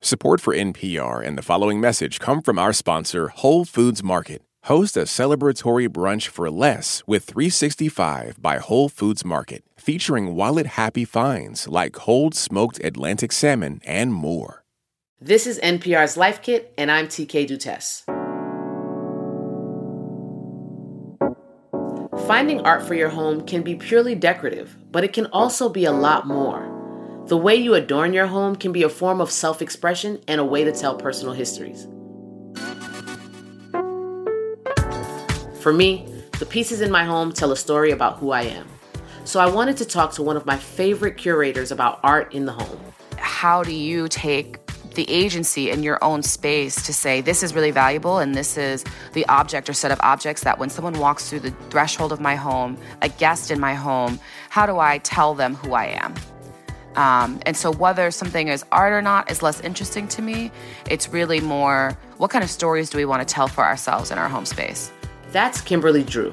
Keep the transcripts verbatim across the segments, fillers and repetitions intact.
Support for N P R and the following message come from our sponsor, Whole Foods Market. Host a celebratory brunch for less with three sixty-five by Whole Foods Market, featuring wallet-happy finds like cold smoked Atlantic salmon and more. This is N P R's Life Kit, and I'm T K Dutes. Finding art for your home can be purely decorative, but it can also be a lot more. The way you adorn your home can be a form of self-expression and a way to tell personal histories. For me, the pieces in my home tell a story about who I am. So I wanted to talk to one of my favorite curators about art in the home. How do you take the agency in your own space to say, this is really valuable and this is the object or set of objects that when someone walks through the threshold of my home, a guest in my home, how do I tell them who I am? Um, and so whether something is art or not is less interesting to me. It's really more, what kind of stories do we want to tell for ourselves in our home space? That's Kimberly Drew.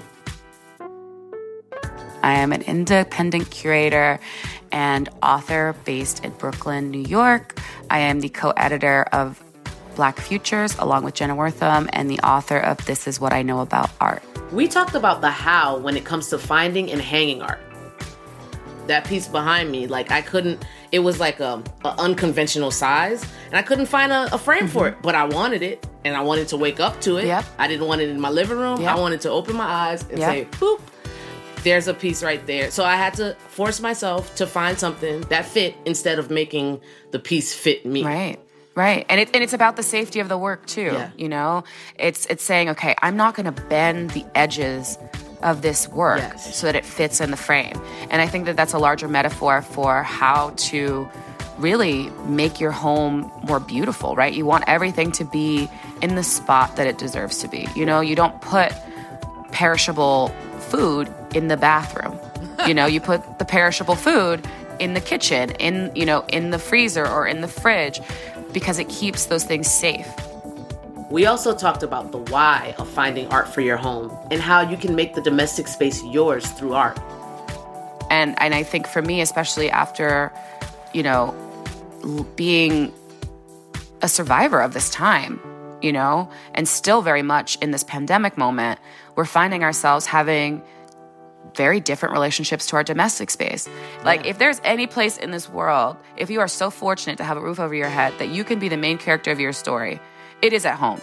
I am an independent curator and author based in Brooklyn, New York. I am the co-editor of Black Futures along with Jenna Wortham and the author of This Is What I Know About Art. We talked about the how when it comes to finding and hanging art. That piece behind me, like I couldn't, it was like a, a unconventional size and I couldn't find a, a frame mm-hmm. for it, but I wanted it and I wanted to wake up to it. Yep. I didn't want it in my living room. Yep. I wanted to open my eyes and yep. say, boop, there's a piece right there. So I had to force myself to find something that fit instead of making the piece fit me. Right. Right. And it, and it's about the safety of the work too. Yeah. You know, it's, it's saying, okay, I'm not going to bend the edges of this work yes. so that it fits in the frame. And I think that that's a larger metaphor for how to really make your home more beautiful, right? You want everything to be in the spot that it deserves to be. You know, you don't put perishable food in the bathroom. You know, you put the perishable food in the kitchen, in, you know, in the freezer or in the fridge, because it keeps those things safe. We also talked about the why of finding art for your home and how you can make the domestic space yours through art. And and I think for me, especially after, you know, being a survivor of this time, you know, and still very much in this pandemic moment, we're finding ourselves having very different relationships to our domestic space. Like, yeah. if there's any place in this world, if you are so fortunate to have a roof over your head that you can be the main character of your story, it is at home.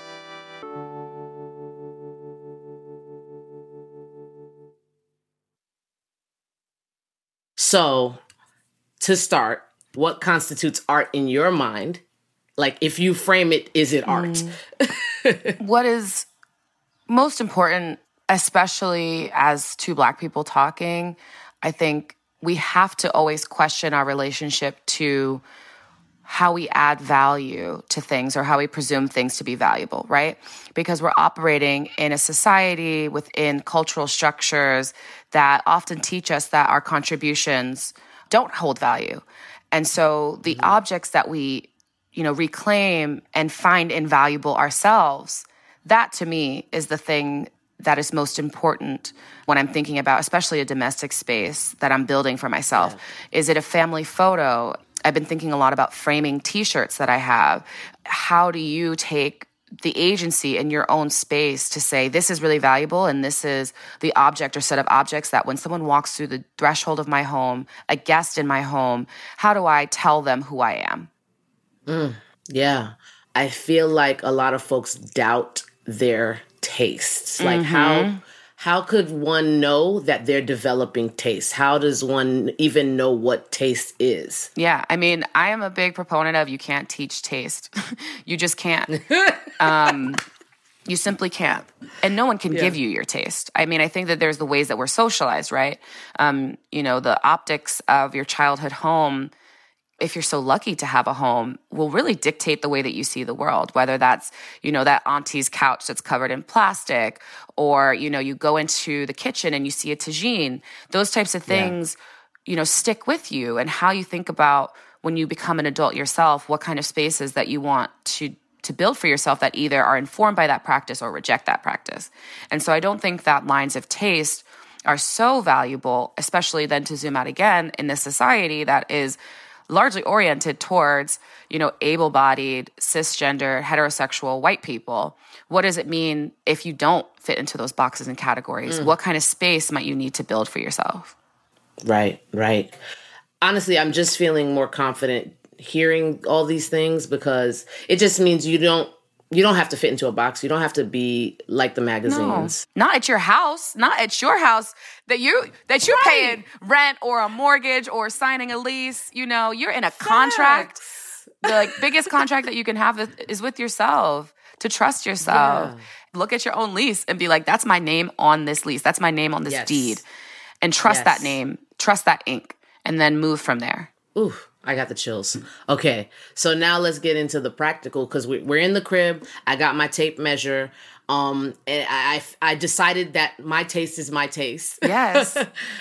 So, to start, what constitutes art in your mind? Like, if you frame it, is it art? Mm. What is most important, especially as two Black people talking, I think we have to always question our relationship to how we add value to things or how we presume things to be valuable, right? Because we're operating in a society within cultural structures that often teach us that our contributions don't hold value. And so the mm-hmm. objects that we, you know, reclaim and find invaluable ourselves, that to me is the thing that is most important when I'm thinking about, especially a domestic space that I'm building for myself. Yeah. Is it a family photo? I've been thinking a lot about framing T-shirts that I have. How do you take the agency in your own space to say, this is really valuable and this is the object or set of objects that when someone walks through the threshold of my home, a guest in my home, how do I tell them who I am? Mm, yeah. I feel like a lot of folks doubt their tastes. Like mm-hmm. how how could one know that they're developing taste? How does one even know what taste is? Yeah, I mean, I am a big proponent of you can't teach taste. You just can't. um, you simply can't. And no one can yeah. give you your taste. I mean, I think that there's the ways that we're socialized, right? Um, you know, the optics of your childhood home, if you're so lucky to have a home, will really dictate the way that you see the world, whether that's, you know, that auntie's couch that's covered in plastic, or, you know, you go into the kitchen and you see a tagine. Those types of things, yeah. you know, stick with you, and how you think about when you become an adult yourself, what kind of spaces that you want to to build for yourself that either are informed by that practice or reject that practice. And so I don't think that lines of taste are so valuable, especially then to zoom out again in this society that is largely oriented towards, you know, able-bodied, cisgender, heterosexual white people. What does it mean if you don't fit into those boxes and categories? Mm. What kind of space might you need to build for yourself? Right, right. Honestly, I'm just feeling more confident hearing all these things because it just means you don't you don't have to fit into a box. You don't have to be like the magazines. No, not at your house, not at your house that you that you're right. paying rent or a mortgage or signing a lease. You know, you're in a Facts. contract. The like biggest contract that you can have is with yourself. To trust yourself. Yeah. Look at your own lease and be like, that's my name on this lease. That's my name on this yes. deed. And trust yes. that name. Trust that ink. And then move from there. Ooh, I got the chills. Okay, so now let's get into the practical because we're in the crib. I got my tape measure. Um, and I, I decided that my taste is my taste. Yes.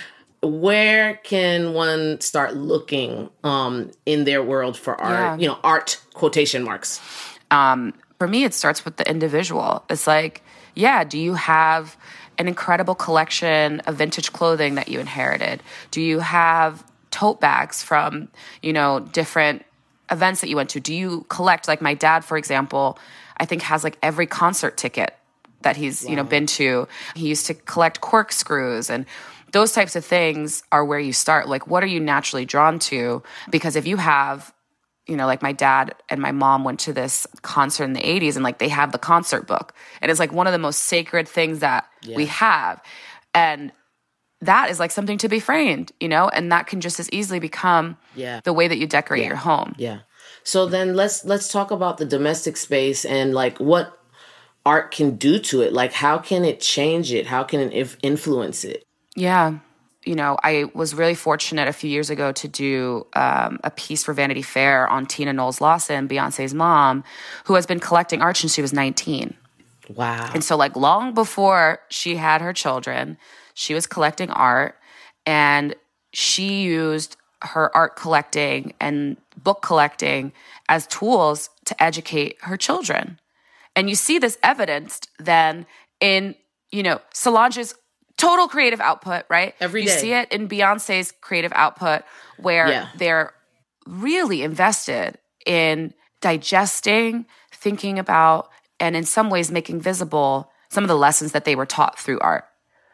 Where can one start looking um, in their world for art? Yeah. You know, art, quotation marks. Um, For me, it starts with the individual. It's like, yeah, do you have an incredible collection of vintage clothing that you inherited? Do you have tote bags from, you know, different events that you went to? Do you collect, like my dad, for example, I think has like every concert ticket that he's, wow. you know, been to. He used to collect corkscrews, and those types of things are where you start. Like, what are you naturally drawn to? Because if you have, you know, like my dad and my mom went to this concert in the eighties and like they have the concert book. And it's like one of the most sacred things that yeah. we have. And that is like something to be framed, you know, and that can just as easily become yeah. the way that you decorate yeah. your home. Yeah. So then let's let's talk about the domestic space and like what art can do to it. Like how can it change it? How can it inf- influence it? Yeah. You know, I was really fortunate a few years ago to do um, a piece for Vanity Fair on Tina Knowles Lawson, Beyonce's mom, who has been collecting art since she was nineteen. Wow. And so like long before she had her children, she was collecting art, and she used her art collecting and book collecting as tools to educate her children. And you see this evidenced then in, you know, Solange's total creative output, right? Every you day. You see it in Beyonce's creative output where yeah. they're really invested in digesting, thinking about, and in some ways making visible some of the lessons that they were taught through art.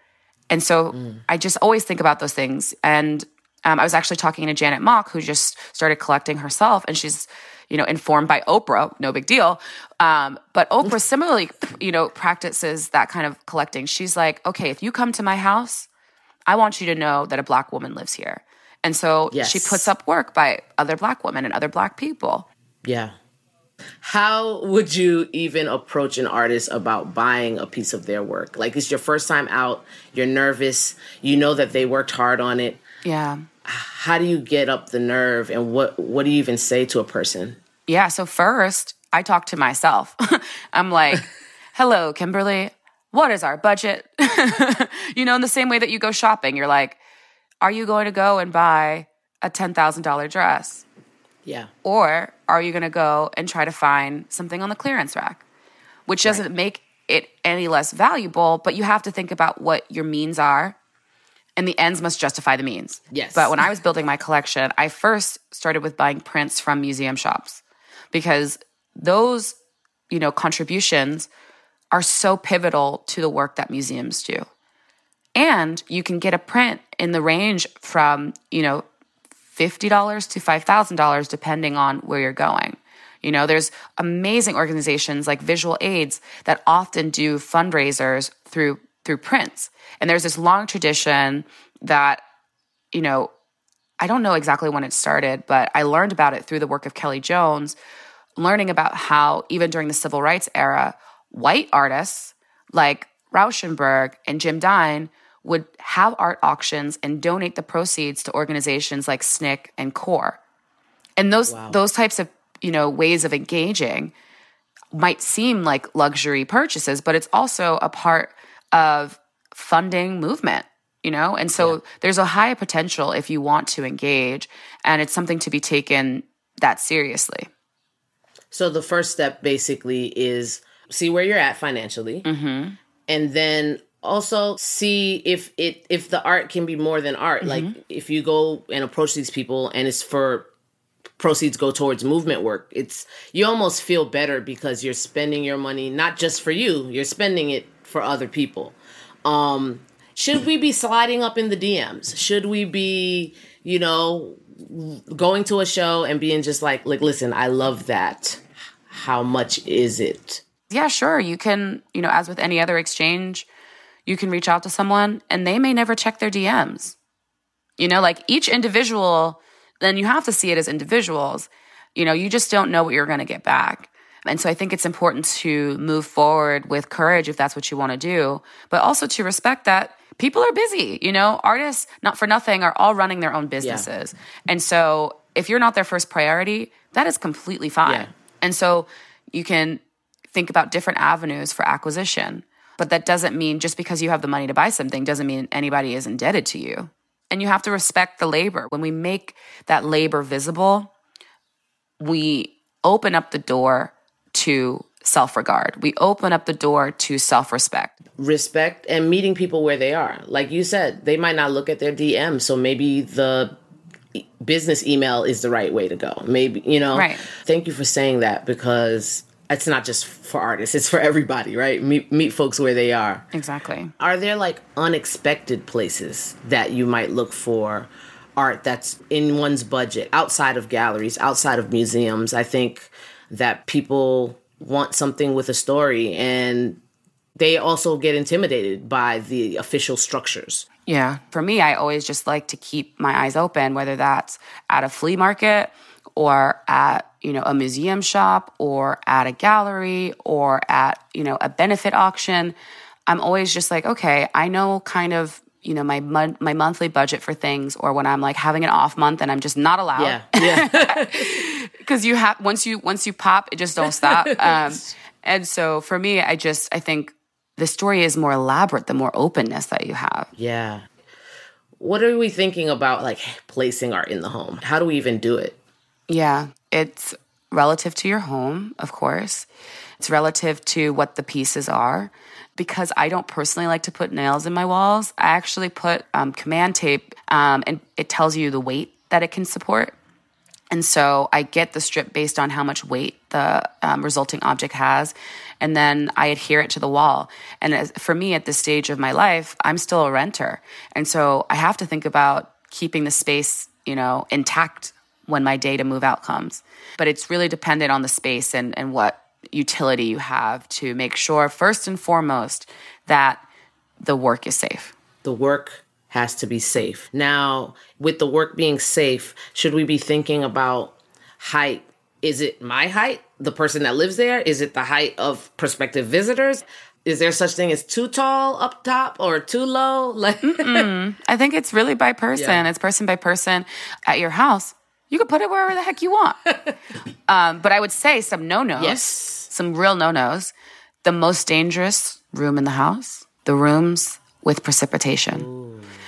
And so mm. I just always think about those things. And um, I was actually talking to Janet Mock, who just started collecting herself, and she's, you know, informed by Oprah, no big deal. Um, but Oprah similarly, you know, practices that kind of collecting. She's like, okay, if you come to my house, I want you to know that a Black woman lives here. And so yes. she puts up work by other Black women and other Black people. Yeah. How would you even approach an artist about buying a piece of their work? Like, it's your first time out, you're nervous, you know that they worked hard on it. Yeah. How do you get up the nerve, and what, what do you even say to a person? Yeah, so first, I talk to myself. I'm like, hello, Kimberly, what is our budget? You know, in the same way that you go shopping, you're like, are you going to go and buy a ten thousand dollars dress? Yeah. Or are you going to go and try to find something on the clearance rack? Which doesn't right. make it any less valuable, but you have to think about what your means are, and the ends must justify the means. Yes. But when I was building my collection, I first started with buying prints from museum shops, because those, you know, contributions are so pivotal to the work that museums do. And you can get a print in the range from, you know, fifty dollars to five thousand dollars depending on where you're going. You know, there's amazing organizations like Visual Aids that often do fundraisers through through prints. And there's this long tradition that, you know, I don't know exactly when it started, but I learned about it through the work of Kelly Jones, learning about how even during the civil rights era, white artists like Rauschenberg and Jim Dine would have art auctions and donate the proceeds to organizations like S N C C and CORE. And those wow. those types of, you know, ways of engaging might seem like luxury purchases, but it's also a part of funding movement, you know? And so yeah. there's a high potential if you want to engage, and it's something to be taken that seriously. So the first step basically is see where you're at financially, mm-hmm. and then also see if it if the art can be more than art. Mm-hmm. Like if you go and approach these people and it's for proceeds go towards movement work. It's, you almost feel better because you're spending your money not just for you, you're spending it for other people. Um, should we be sliding up in the D Ms? Should we be, you know, going to a show and being just like, like, listen, I love that. How much is it? Yeah, sure. You can, you know, as with any other exchange, you can reach out to someone and they may never check their D Ms. You know, like each individual, then you have to see it as individuals. You know, you just don't know what you're going to get back. And so I think it's important to move forward with courage if that's what you want to do, but also to respect that people are busy. You know, artists, not for nothing, are all running their own businesses. Yeah. And so if you're not their first priority, that is completely fine. Yeah. And so you can think about different avenues for acquisition. But that doesn't mean just because you have the money to buy something doesn't mean anybody is indebted to you. And you have to respect the labor. When we make that labor visible, we open up the door to self-regard. We open up the door to self-respect. Respect and meeting people where they are. Like you said, they might not look at their D M, so maybe the business email is the right way to go. Maybe, you know. Right. Thank you for saying that, because it's not just for artists, it's for everybody, right? Meet, meet folks where they are. Exactly. Are there like unexpected places that you might look for art that's in one's budget, outside of galleries, outside of museums? I think that people want something with a story, and they also get intimidated by the official structures. Yeah. For me, I always just like to keep my eyes open, whether that's at a flea market or at, you know, a museum shop or at a gallery or at, you know, a benefit auction. I'm always just like, okay, I know kind of, you know, my mon- my monthly budget for things, or when I'm like having an off month and I'm just not allowed. Yeah. Yeah. Because you have, once you, once you pop, it just don't stop. Um, and so for me, I just, I think the story is more elaborate, the more openness that you have. Yeah. What are we thinking about, like, placing art in the home? How do we even do it? Yeah, it's relative to your home, of course. It's relative to what the pieces are. Because I don't personally like to put nails in my walls, I actually put um, command tape, um, and it tells you the weight that it can support. And so I get the strip based on how much weight the um, resulting object has, and then I adhere it to the wall. And as, for me, at this stage of my life, I'm still a renter. And so I have to think about keeping the space, you know, intact when my day to move out comes. But it's really dependent on the space and, and what utility you have to make sure, first and foremost, that the work is safe. The work has to be safe. Now, with the work being safe, should we be thinking about height? Is it my height, the person that lives there? Is it the height of prospective visitors? Is there such thing as too tall up top or too low? Like, I think it's really by person. Yeah. It's person by person. At your house, you can put it wherever the heck you want. um, but I would say some no-nos, yes. some real no-nos. The most dangerous room in the house, the rooms with precipitation. Ooh.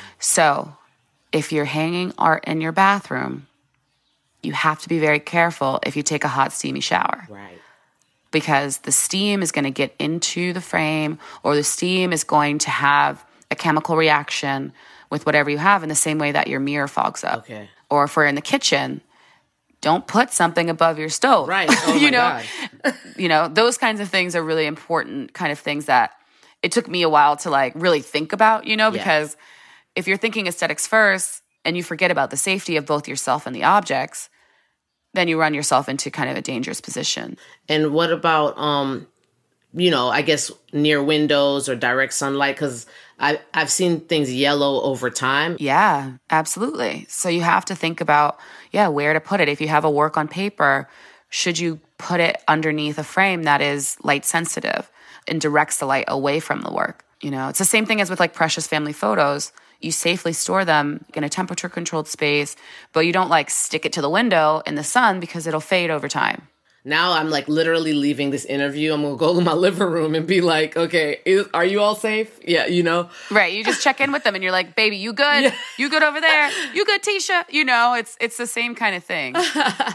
So if you're hanging art in your bathroom, you have to be very careful if you take a hot, steamy shower. Right. Because the steam is going to get into the frame, or the steam is going to have a chemical reaction with whatever you have in the same way that your mirror fogs up. Okay. Or if we're in the kitchen, don't put something above your stove. Right. Oh you my know, God. You know, those kinds of things are really important kind of things that it took me a while to like really think about, you know, because yeah. if you're thinking aesthetics first and you forget about the safety of both yourself and the objects, then you run yourself into kind of a dangerous position. And what about, um, you know, I guess near windows or direct sunlight? Because I've seen things yellow over time. Yeah, absolutely. So you have to think about, yeah, where to put it. If you have a work on paper, should you put it underneath a frame that is light sensitive and directs the light away from the work? You know, it's the same thing as with like precious family photos. You safely store them in a temperature controlled space, but you don't like stick it to the window in the sun because it'll fade over time. Now I'm like literally leaving this interview. I'm going to go to my living room and be like, okay, is, are you all safe? Yeah, you know? Right. You just check in with them and you're like, baby, you good? Yeah. You good over there? You good, Tisha? You know, it's it's the same kind of thing.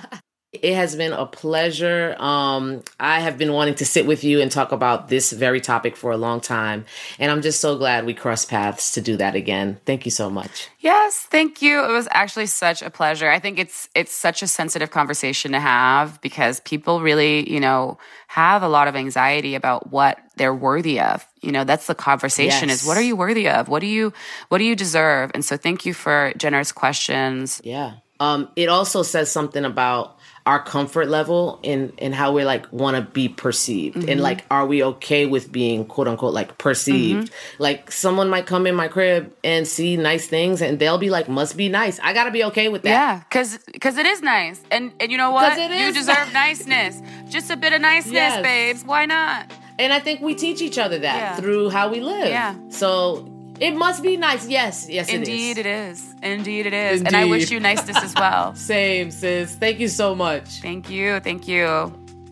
It has been a pleasure. Um, I have been wanting to sit with you and talk about this very topic for a long time. And I'm just so glad we crossed paths to do that again. Thank you so much. Yes, thank you. It was actually such a pleasure. I think it's it's such a sensitive conversation to have because people really, you know, have a lot of anxiety about what they're worthy of. You know, that's the conversation yes. is what are you worthy of? What do you what do you deserve? And so thank you for generous questions. Yeah. Um, it also says something about our comfort level in, in how we like want to be perceived. Mm-hmm. And like, are we okay with being quote unquote like perceived? Mm-hmm. Like someone might come in my crib and see nice things and they'll be like, must be nice. I got to be okay with that. Yeah. Cause, cause it is nice. And, and you know what? You deserve niceness. Just a bit of niceness, yes. babes. Why not? And I think we teach each other that yeah. through how we live. Yeah. So it must be nice. Yes. Yes, Indeed it is. it is. Indeed it is. Indeed. And I wish you niceness as well. Same, sis. Thank you so much. Thank you. Thank you.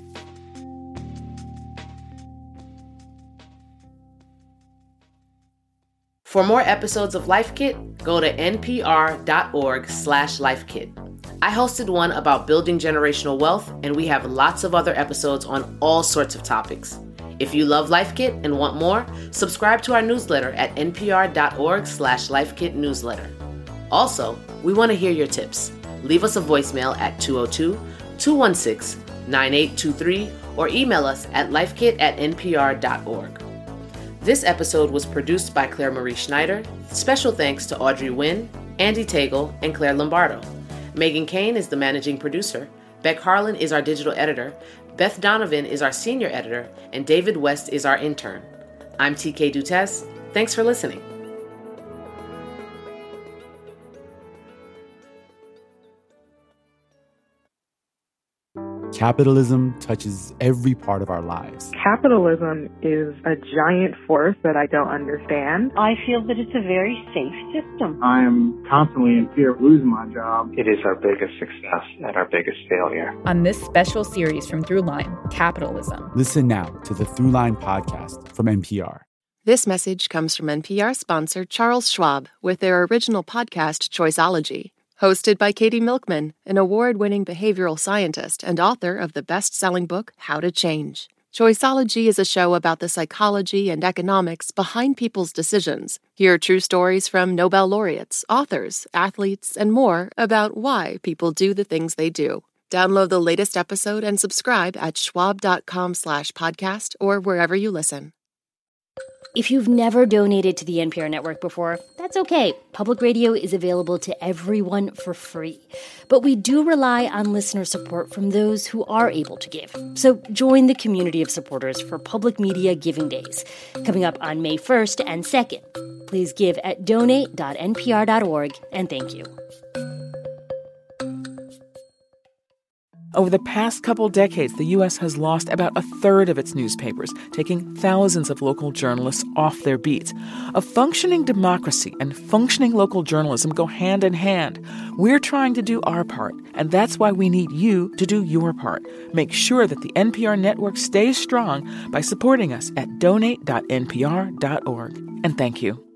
For more episodes of Life Kit, go to npr.org slash lifekit. I hosted one about building generational wealth, and we have lots of other episodes on all sorts of topics. If you love Life Kit and want more, subscribe to our newsletter at npr.org slash lifekit newsletter. Also, we want to hear your tips. Leave us a voicemail at two oh two, two one six, nine eight two three or email us at lifekit at npr.org. This episode was produced by Claire Marie Schneider. Special thanks to Audrey Nguyen, Andy Tagle, and Claire Lombardo. Megan Kane is the managing producer. Beck Harlan is our digital editor. Beth Donovan is our senior editor, and David West is our intern. I'm T K Dutes. Thanks for listening. Capitalism touches every part of our lives. Capitalism is a giant force that I don't understand. I feel that it's a very safe system. I am constantly in fear of losing my job. It is our biggest success and our biggest failure. On this special series from Throughline, Capitalism. Listen now to the Throughline podcast from N P R. This message comes from N P R sponsor Charles Schwab with their original podcast, Choiceology. Hosted by Katie Milkman, an award-winning behavioral scientist and author of the best-selling book, How to Change. Choiceology is a show about the psychology and economics behind people's decisions. Hear true stories from Nobel laureates, authors, athletes, and more about why people do the things they do. Download the latest episode and subscribe at schwab.com slash podcast or wherever you listen. If you've never donated to the N P R network before, that's okay. Public radio is available to everyone for free. But we do rely on listener support from those who are able to give. So join the community of supporters for Public Media Giving Days, coming up on May first and second. Please give at donate dot n p r dot org, and thank you. Over the past couple decades, the U S has lost about a third of its newspapers, taking thousands of local journalists off their beats. A functioning democracy and functioning local journalism go hand in hand. We're trying to do our part, and that's why we need you to do your part. Make sure that the N P R network stays strong by supporting us at donate dot n p r dot org. And thank you.